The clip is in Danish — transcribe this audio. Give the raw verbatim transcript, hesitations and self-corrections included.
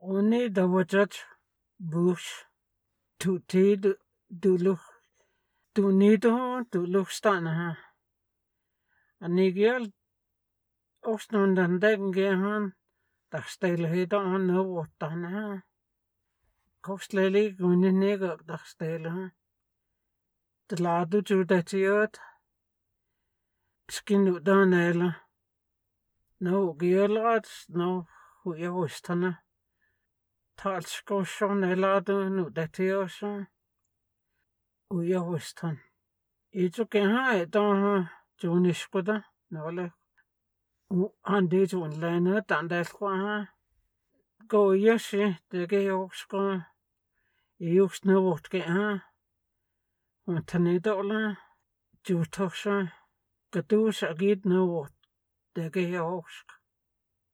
Oni dawajat bush tuti dulu tunido dulu stanaha anigial osnundan dengehan taxtelhita on novotanaha kosleli guninega taxtelaha tladu chutatiot skinu danela no gielat no huyawistana talskoshon eladu nu datiosa uyawistan itukeha etaha junishkuda nole andi junlena tandalkwaha go yashi dege yoxko iuxna wotkeha untanidola jutoxa kadusha gid no wot dege yoxk